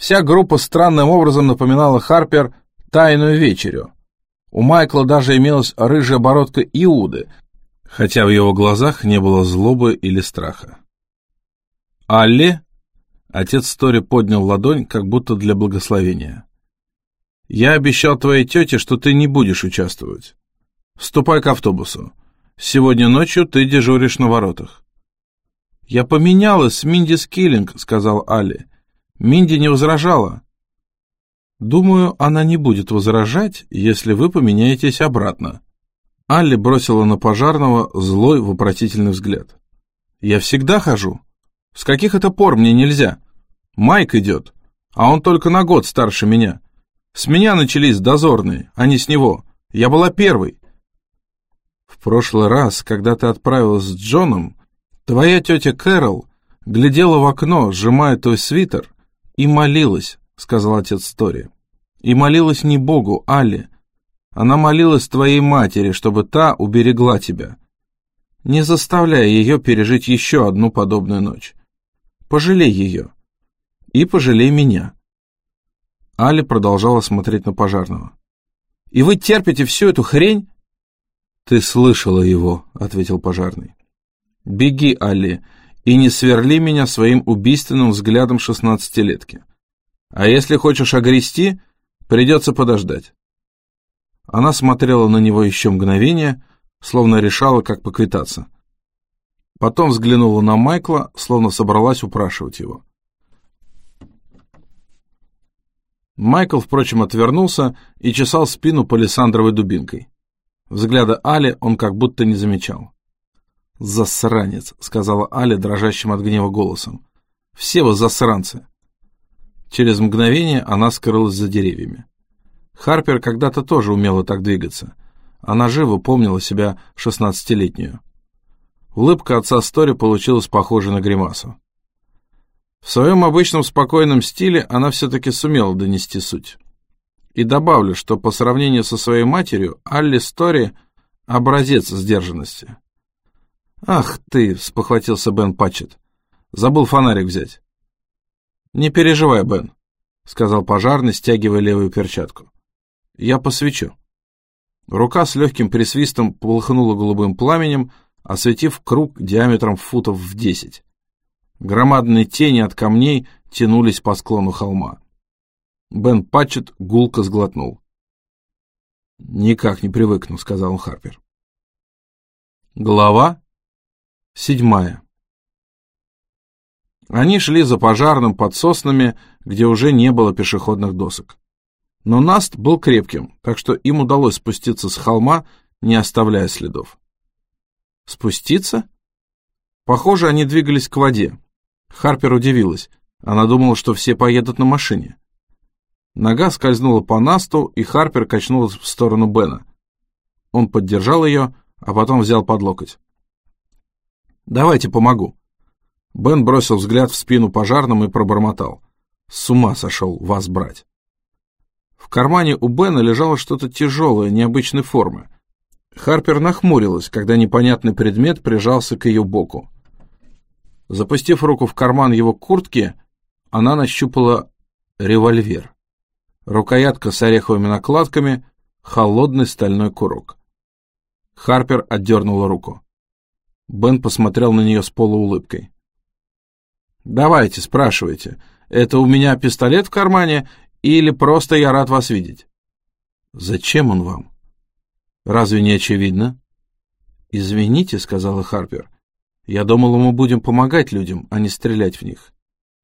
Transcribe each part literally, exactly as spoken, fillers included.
Вся группа странным образом напоминала Харпер тайную вечерю. У Майкла даже имелась рыжая бородка Иуды, хотя в его глазах не было злобы или страха. «Алли?» — отец Стори поднял ладонь, как будто для благословения. «Я обещал твоей тете, что ты не будешь участвовать. Ступай к автобусу. Сегодня ночью ты дежуришь на воротах». «Я поменялась с Минди Скиллинг», — сказал Алли. «Минди не возражала». «Думаю, она не будет возражать, если вы поменяетесь обратно». Алли бросила на пожарного злой вопросительный взгляд. «Я всегда хожу. С каких это пор мне нельзя? Майк идет, а он только на год старше меня. С меня начались дозорные, а не с него. Я была первой». «В прошлый раз, когда ты отправилась с Джоном, твоя тетя Кэрол глядела в окно, сжимая твой свитер, и молилась», — сказал отец Стори. «И молилась не Богу, Алли. Она молилась твоей матери, чтобы та уберегла тебя. Не заставляй ее пережить еще одну подобную ночь. Пожалей ее. И пожалей меня». Алли продолжала смотреть на пожарного. «И вы терпите всю эту хрень?» «Ты слышала его», — ответил пожарный. «Беги, Алли, и не сверли меня своим убийственным взглядом шестнадцатилетки. А если хочешь огрести, придется подождать». Она смотрела на него еще мгновение, словно решала, как поквитаться. Потом взглянула на Майкла, словно собралась упрашивать его. Майкл, впрочем, отвернулся и чесал спину палисандровой дубинкой. Взгляда Али он как будто не замечал. «Засранец», — сказала Аля дрожащим от гнева голосом. «Все вы засранцы». Через мгновение она скрылась за деревьями. Харпер когда-то тоже умела так двигаться. Она живо помнила себя шестнадцатилетнюю. Улыбка отца Стори получилась похожей на гримасу. В своем обычном спокойном стиле она все-таки сумела донести суть. И добавлю, что по сравнению со своей матерью, Алли Стори — образец сдержанности. «Ах ты!» — спохватился Бен Патчет. «Забыл фонарик взять». «Не переживай, Бен», — сказал пожарный, стягивая левую перчатку. «Я посвечу». Рука с легким присвистом полыхнула голубым пламенем, осветив круг диаметром футов в десять. Громадные тени от камней тянулись по склону холма. Бен Патчет гулко сглотнул. «Никак не привыкну», — сказал он Харпер. Глава седьмая. Они шли за пожарным под соснами, где уже не было пешеходных досок. Но наст был крепким, так что им удалось спуститься с холма, не оставляя следов. Спуститься? Похоже, они двигались к воде. Харпер удивилась. Она думала, что все поедут на машине. Нога скользнула по насту, и Харпер качнулась в сторону Бена. Он поддержал ее, а потом взял под локоть. «Давайте помогу». Бен бросил взгляд в спину пожарным и пробормотал. «С ума сошел вас брать». В кармане у Бена лежало что-то тяжелое, необычной формы. Харпер нахмурилась, когда непонятный предмет прижался к ее боку. Запустив руку в карман его куртки, она нащупала револьвер. Рукоятка с ореховыми накладками, холодный стальной курок. Харпер отдернула руку. Бен посмотрел на нее с полуулыбкой. «Давайте, спрашивайте, это у меня пистолет в кармане или просто я рад вас видеть?» «Зачем он вам? Разве не очевидно?» «Извините», — сказала Харпер, — «я думала, мы будем помогать людям, а не стрелять в них».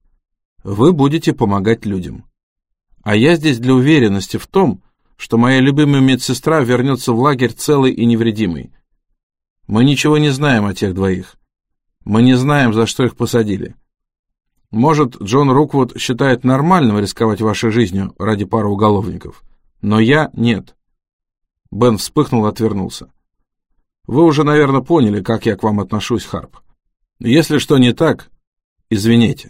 «Вы будете помогать людям. А я здесь для уверенности в том, что моя любимая медсестра вернется в лагерь целой и невредимой. Мы ничего не знаем о тех двоих. Мы не знаем, за что их посадили. Может, Джон Руквуд считает нормальным рисковать вашей жизнью ради пары уголовников, но я нет». Бен вспыхнул и отвернулся. «Вы уже, наверное, поняли, как я к вам отношусь, Харп. Если что не так, извините».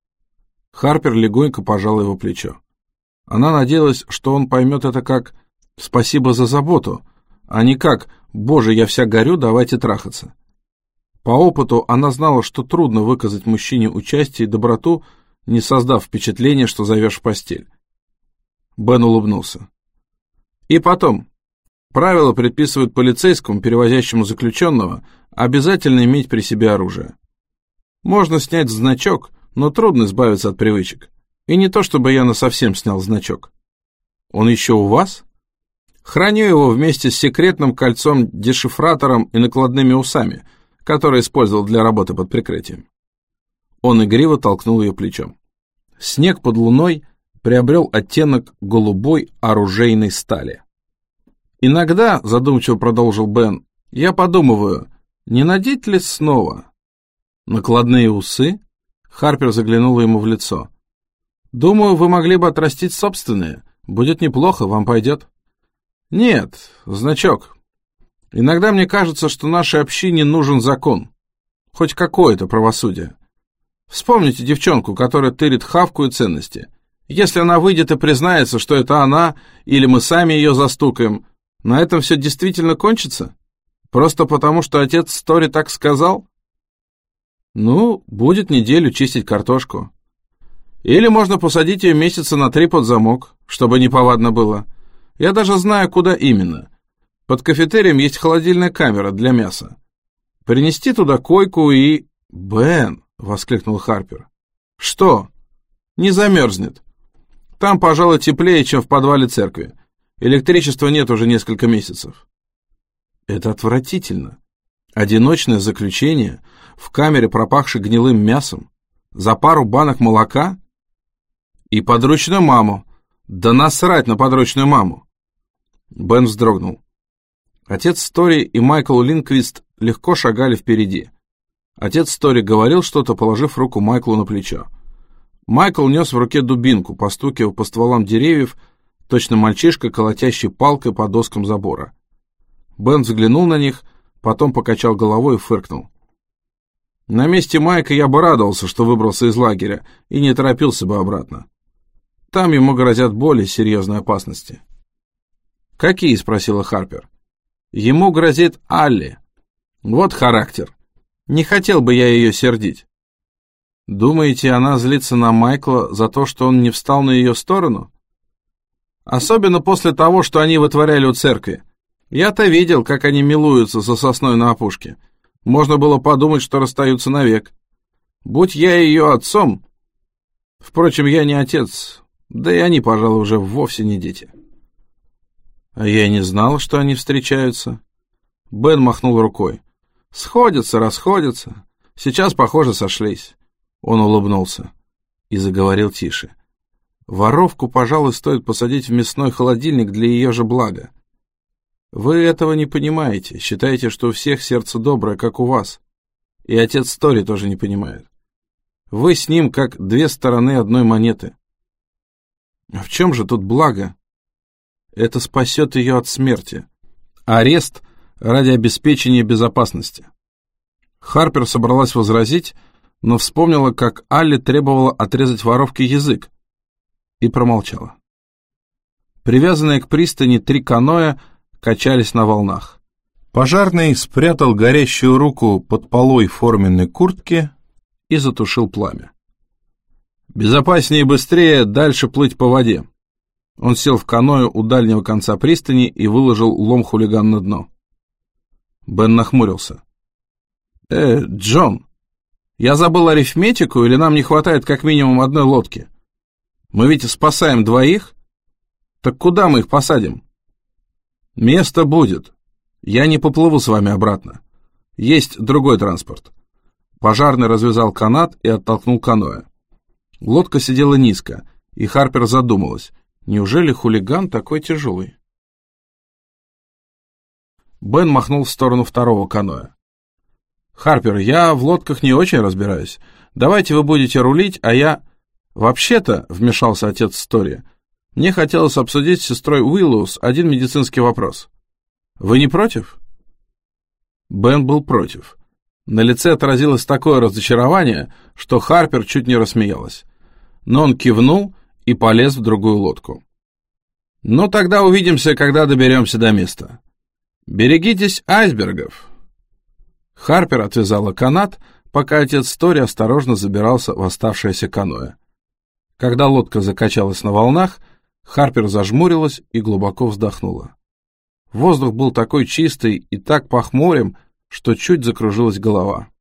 Харпер легонько пожал его плечо. Она надеялась, что он поймет это как «спасибо за заботу», а не как «боже, я вся горю, давайте трахаться». По опыту она знала, что трудно выказать мужчине участие и доброту, не создав впечатления, что зовешь в постель. Бен улыбнулся. И потом, правила предписывают полицейскому, перевозящему заключенного, обязательно иметь при себе оружие. Можно снять значок, но трудно избавиться от привычек. И не то, чтобы я насовсем снял значок. Он еще у вас? Храню его вместе с секретным кольцом-дешифратором и накладными усами, который использовал для работы под прикрытием. Он игриво толкнул ее плечом. Снег под луной приобрел оттенок голубой оружейной стали. «Иногда, — задумчиво продолжил Бен, — я подумываю, не надеть ли снова?» «Накладные усы?» Харпер заглянула ему в лицо. «Думаю, вы могли бы отрастить собственные. Будет неплохо, вам пойдет». «Нет, значок. Иногда мне кажется, что нашей общине нужен закон. Хоть какое-то правосудие. Вспомните девчонку, которая тырит хавку и ценности. Если она выйдет и признается, что это она, или мы сами ее застукаем, на этом все действительно кончится? Просто потому, что отец Стори так сказал? Ну, будет неделю чистить картошку. Или можно посадить ее месяца на три под замок, чтобы неповадно было. Я даже знаю, куда именно. Под кафетерием есть холодильная камера для мяса. Принести туда койку и... «Бен!» — воскликнул Харпер. «Что? Не замерзнет. Там, пожалуй, теплее, чем в подвале церкви. Электричества нет уже несколько месяцев». Это отвратительно. Одиночное заключение в камере, пропахшей гнилым мясом, за пару банок молока и подручную маму. Да насрать на подручную маму. Бен вздрогнул. Отец Стори и Майкл Линквист легко шагали впереди. Отец Стори говорил что-то, положив руку Майклу на плечо. Майкл нес в руке дубинку, постукивая по стволам деревьев, точно мальчишка, колотящий палкой по доскам забора. Бен взглянул на них, потом покачал головой и фыркнул. На месте Майка я бы радовался, что выбрался из лагеря, и не торопился бы обратно. Там ему грозят более серьезные опасности. «Какие?» — спросила Харпер. «Ему грозит Алли. Вот характер. Не хотел бы я ее сердить». «Думаете, она злится на Майкла за то, что он не встал на ее сторону?» «Особенно после того, что они вытворяли у церкви. Я-то видел, как они милуются за сосной на опушке. Можно было подумать, что расстаются навек. Будь я ее отцом... Впрочем, я не отец, да и они, пожалуй, уже вовсе не дети». «А я и не знал, что они встречаются». Бен махнул рукой. «Сходятся, расходятся. Сейчас, похоже, сошлись». Он улыбнулся и заговорил тише. «Воровку, пожалуй, стоит посадить в мясной холодильник для ее же блага. Вы этого не понимаете, считаете, что у всех сердце доброе, как у вас. И отец Стори тоже не понимает. Вы с ним как две стороны одной монеты. А в чем же тут благо? Это спасет ее от смерти. Арест ради обеспечения безопасности». Харпер собралась возразить, но вспомнила, как Алли требовала отрезать воровке язык, и промолчала. Привязанные к пристани три каноэ качались на волнах. Пожарный спрятал горящую руку под полой форменной куртки и затушил пламя. Безопаснее и быстрее дальше плыть по воде. Он сел в каноэ у дальнего конца пристани и выложил лом-хулиган на дно. Бен нахмурился. «Э, Джон, я забыл арифметику, или нам не хватает как минимум одной лодки? Мы ведь спасаем двоих? Так куда мы их посадим?» «Место будет. Я не поплыву с вами обратно. Есть другой транспорт». Пожарный развязал канат и оттолкнул каноэ. Лодка сидела низко, и Харпер задумалась, неужели хулиган такой тяжелый? Бен махнул в сторону второго каноэ. «Харпер, я в лодках не очень разбираюсь. Давайте вы будете рулить, а я...» «Вообще-то», — вмешался отец Стори, — «мне хотелось обсудить с сестрой Уиллоус один медицинский вопрос. Вы не против?» Бен был против. На лице отразилось такое разочарование, что Харпер чуть не рассмеялась. Но он кивнул и полез в другую лодку. «Ну, тогда увидимся, когда доберемся до места. Берегитесь айсбергов». Харпер отвязала канат, пока отец Стори осторожно забирался в оставшееся каноэ. Когда лодка закачалась на волнах, Харпер зажмурилась и глубоко вздохнула. Воздух был такой чистый и так пах морем, что чуть закружилась голова.